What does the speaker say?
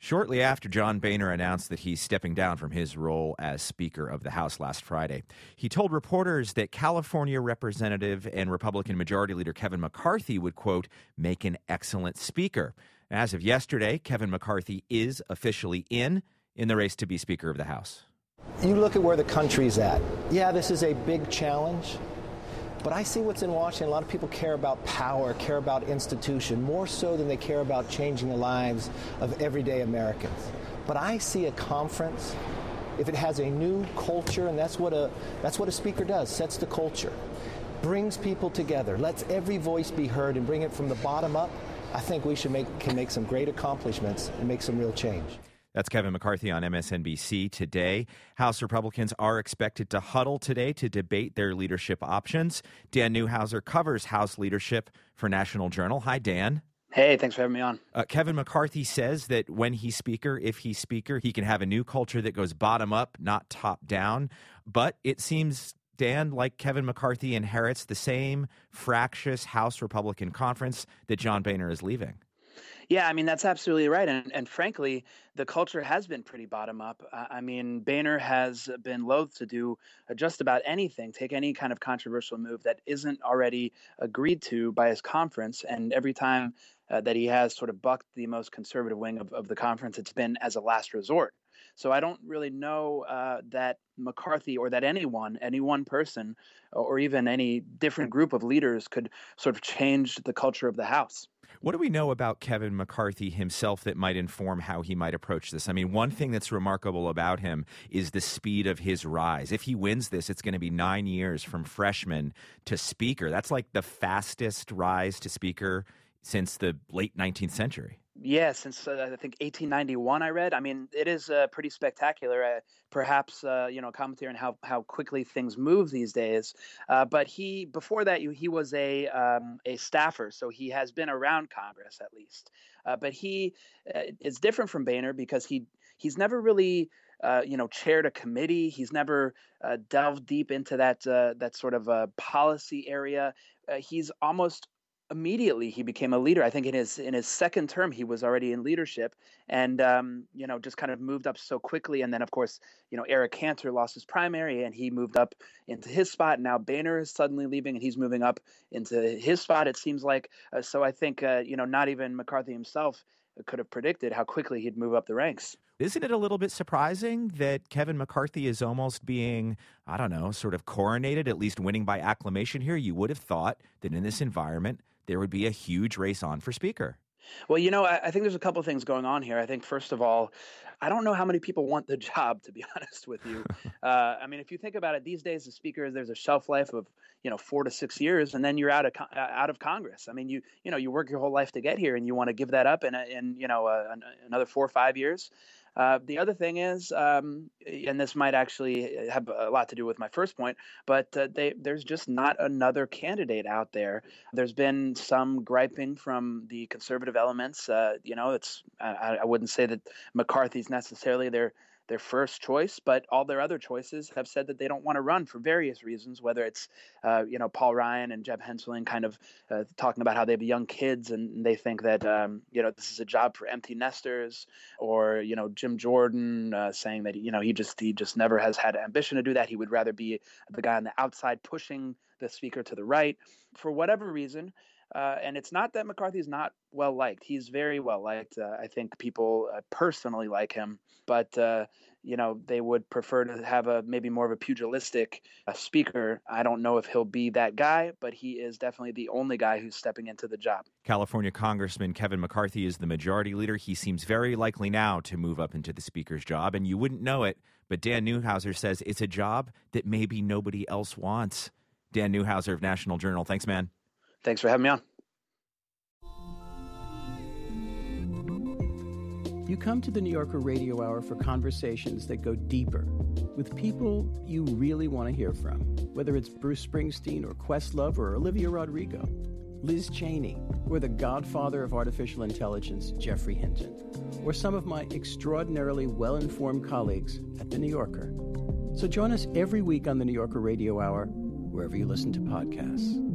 shortly after John Boehner announced that he's stepping down from his role as Speaker of the House last Friday. He told reporters that California Representative and Republican Majority Leader Kevin McCarthy would, quote, make an excellent Speaker. As of yesterday, Kevin McCarthy is officially in the race to be Speaker of the House. You look at where the country's at. Yeah, this is a big challenge. But I see what's in Washington. A lot of people care about power, care about institution, more so than they care about changing the lives of everyday Americans. But I see a conference, if it has a new culture, and that's what a speaker does, sets the culture, brings people together, lets every voice be heard and bring it from the bottom up, I think we can make some great accomplishments and make some real change. That's Kevin McCarthy on MSNBC today. House Republicans are expected to huddle today to debate their leadership options. Dan Neuhauser covers House leadership for National Journal. Hi, Dan. Hey, thanks for having me on. Kevin McCarthy says that when he's Speaker, if he's Speaker, he can have a new culture that goes bottom up, not top down. But it seems, Dan, like Kevin McCarthy inherits the same fractious House Republican conference that John Boehner is leaving. Yeah, I mean, that's absolutely right. And frankly, the culture has been pretty bottom up. I mean, Boehner has been loath to do just about anything, take any kind of controversial move that isn't already agreed to by his conference. And every time that he has sort of bucked the most conservative wing of the conference, it's been as a last resort. So I don't really know that McCarthy or that any one person or even any different group of leaders could sort of change the culture of the House. What do we know about Kevin McCarthy himself that might inform how he might approach this? I mean, one thing that's remarkable about him is the speed of his rise. If he wins this, it's going to be 9 years from freshman to Speaker. That's like the fastest rise to Speaker since the late 19th century. Yeah, since I think 1891, I read. I mean, it is pretty spectacular. Perhaps commentary on how quickly things move these days. But before that, he was a staffer, so he has been around Congress at least. But he is different from Boehner because he's never really chaired a committee. He's never delved deep into that sort of policy area. He's almost immediately he became a leader. I think in his second term he was already in leadership, and just kind of moved up so quickly. And then of course Eric Cantor lost his primary, and he moved up into his spot. And now Boehner is suddenly leaving, and he's moving up into his spot. It seems like so. I think not even McCarthy himself could have predicted how quickly he'd move up the ranks. Isn't it a little bit surprising that Kevin McCarthy is almost being, I don't know, sort of coronated, at least winning by acclamation here? You would have thought that in this environment there would be a huge race on for Speaker. Well, I think there's a couple of things going on here. I think, first of all, I don't know how many people want the job, to be honest with you. I mean, if you think about it, these days, the Speaker, there's a shelf life of 4 to 6 years, and then you're out of Congress. I mean, you work your whole life to get here, and you want to give that up in another 4 or 5 years. The other thing is, and this might actually have a lot to do with my first point, but there's just not another candidate out there. There's been some griping from the conservative elements. I wouldn't say that McCarthy's necessarily their first choice, but all their other choices have said that they don't want to run for various reasons, whether it's, Paul Ryan and Jeb Hensarling kind of talking about how they have young kids and they think that, this is a job for empty nesters, or, Jim Jordan saying that, he just never has had ambition to do that. He would rather be the guy on the outside pushing the Speaker to the right for whatever reason. And it's not that McCarthy is not well liked. He's very well liked. I think people personally like him, but they would prefer to have maybe more of a pugilistic Speaker. I don't know if he'll be that guy, but he is definitely the only guy who's stepping into the job. California Congressman Kevin McCarthy is the majority leader. He seems very likely now to move up into the Speaker's job, and you wouldn't know it, but Dan Neuhauser says it's a job that maybe nobody else wants. Dan Neuhauser of National Journal. Thanks, man. Thanks for having me on. You come to the New Yorker Radio Hour for conversations that go deeper with people you really want to hear from, whether it's Bruce Springsteen or Questlove or Olivia Rodrigo, Liz Cheney, or the godfather of artificial intelligence, Geoffrey Hinton, or some of my extraordinarily well-informed colleagues at the New Yorker. So join us every week on the New Yorker Radio Hour, wherever you listen to podcasts.